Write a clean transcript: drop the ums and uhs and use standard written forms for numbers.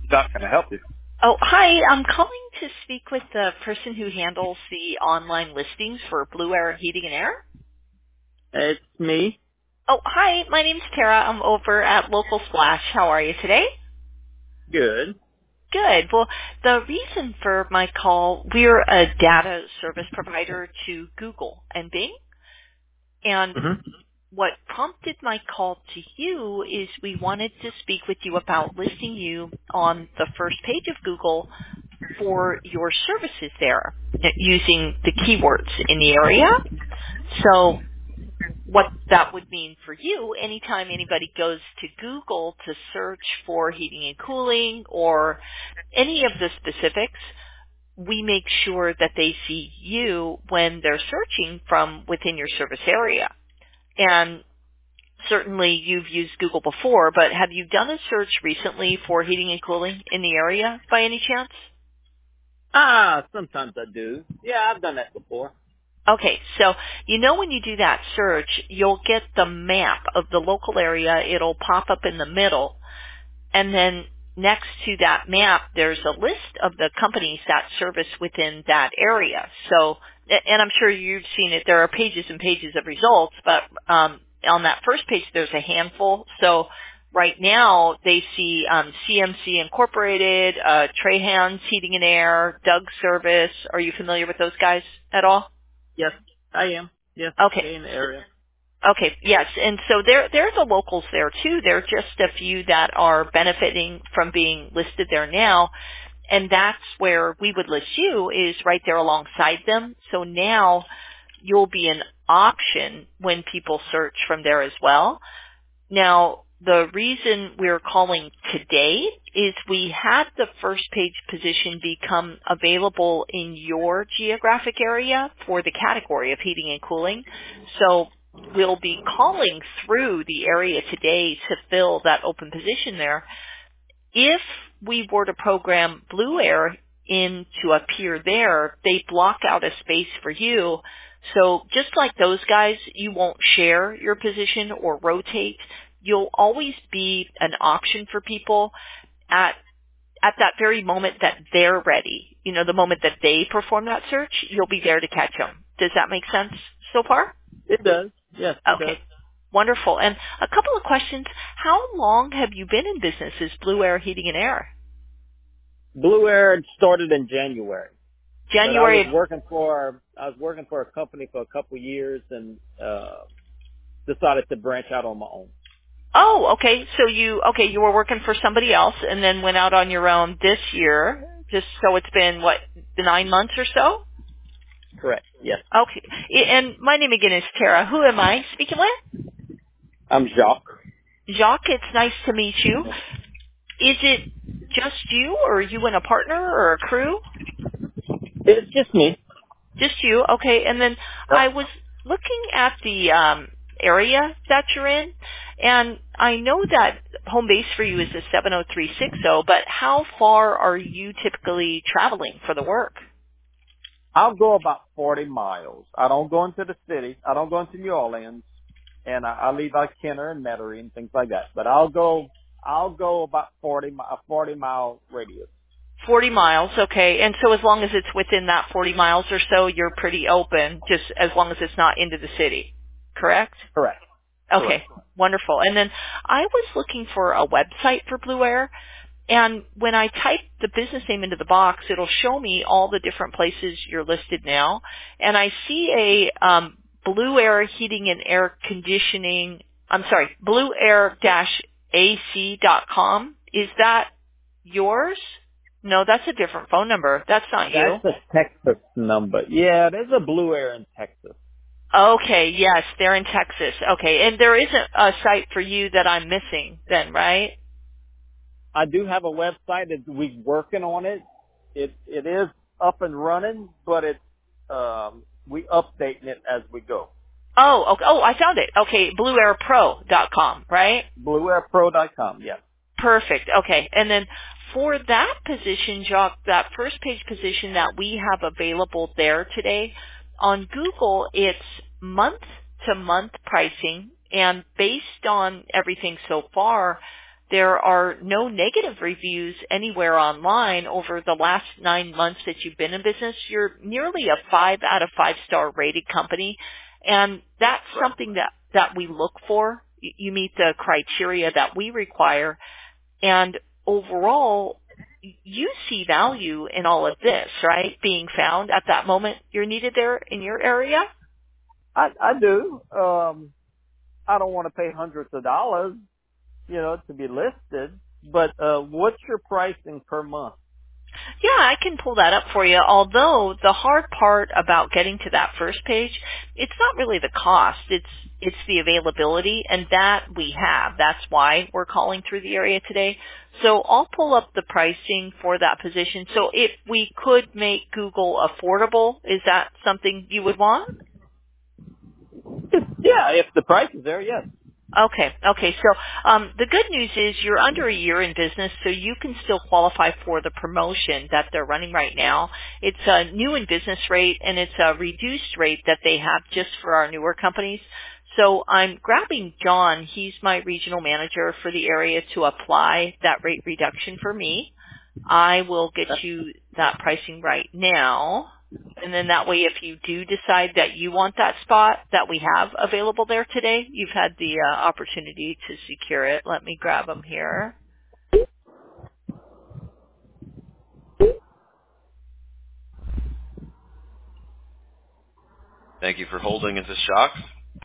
Doc, can I help you? Oh, hi. I'm calling to speak with the person who handles the online listings for Blue Air Heating and Air. It's me. Oh, hi. My name's Tara. I'm over at Local Splash. How are you today? Good. Good. Well, the reason for my call, we're a data service provider to Google and Bing. And hmm what prompted my call to you is we wanted to speak with you about listing you on the first page of Google for your services there using the keywords in the area. So what that would mean for you, anytime anybody goes to Google to search for heating and cooling or any of the specifics, we make sure that they see you when they're searching from within your service area. And certainly you've used Google before, but have you done a search recently for heating and cooling in the area by any chance? Sometimes I do. Yeah, I've done that before. Okay, so when you do that search, you'll get the map of the local area. It'll pop up in the middle. And then next to that map, there's a list of the companies that service within that area. So, and I'm sure you've seen it. There are pages and pages of results, but on that first page, there's a handful. So right now, they see CMC Incorporated, Trahans Heating and Air, Doug Service. Are you familiar with those guys at all? Yes, I am. Yes, Okay. stay in the area. Okay, yes. And so there's the locals there too. There are just a few that are benefiting from being listed there now. And that's where we would list you is right there alongside them. So now you'll be an option when people search from there as well. Now, the reason we're calling today is we had the first page position become available in your geographic area for the category of heating and cooling. So we'll be calling through the area today to fill that open position there. If we were to program Blue Air in to appear there, they block out a space for you. So just like those guys, you won't share your position or rotate. You'll always be an option for people at that very moment that they're ready. The moment that they perform that search, you'll be there to catch them. Does that make sense so far? It does. Yes, it does. Okay. Wonderful. And a couple of questions. How long have you been in business as Blue Air Heating and Air? Blue Air started in January, but I was January. working for a company for a couple years and decided to branch out on my own. Oh, okay. So you were working for somebody else and then went out on your own this year. Just so it's been, 9 months or so? Correct. Yes. Okay. And my name again is Tara. Who am I speaking with? I'm Jacques. Jacques, it's nice to meet you. Is it just you or are you and a partner or a crew? It's just me. Just you, okay. And then I Yep. was looking at the area that you're in, and I know that home base for you is a 70360, but how far are you typically traveling for the work? I'll go about 40 miles. I don't go into the city. I don't go into New Orleans, and I leave out Kenner and Metairie and things like that. But I'll go about 40 mile radius. 40 miles, okay. And so as long as it's within that 40 miles or so, you're pretty open, just as long as it's not into the city, correct? Correct. Okay, Correct. wonderful. And then I was looking for a website for Blue Air, and when I type the business name into the box, it'll show me all the different places you're listed now. And I see a Blue Air Heating and Air Conditioning, Blue Air-AC.com. Is that yours? No, that's a different phone number. That's not you. That's a Texas number. Yeah, there's a Blue Air in Texas. Okay, yes, they're in Texas. Okay, and there isn't a site for you that I'm missing then, right? I do have a website that we're working on it. It is up and running, but it's we updating it as we go. Oh, okay. Oh, I found it. Okay, blueairpro.com, right? BlueAirPro.com. Yes. Perfect. Okay. And then for that position, Jacques, that first page position that we have available there today, on Google, it's month-to-month pricing, and based on everything so far, there are no negative reviews anywhere online over the last 9 months that you've been in business. You're nearly a 5 out of 5 star rated company. And that's something that we look for. You meet the criteria that we require. And overall, you see value in all of this, right? Being found at that moment you're needed there in your area? I do. I don't want to pay hundreds of dollars, to be listed, but what's your pricing per month? Yeah, I can pull that up for you. Although the hard part about getting to that first page, it's not really the cost. It's the availability, and that we have. That's why we're calling through the area today. So I'll pull up the pricing for that position. So if we could make Google affordable, is that something you would want? Yeah, if the price is there, yes. Okay. So the good news is you're under a year in business, so you can still qualify for the promotion that they're running right now. It's a new in business rate, and it's a reduced rate that they have just for our newer companies. So I'm grabbing John. He's my regional manager for the area to apply that rate reduction for me. I will get you that pricing right now. And then that way, if you do decide that you want that spot that we have available there today, you've had the opportunity to secure it. Let me grab them here. Thank you for holding. Is this Jacques?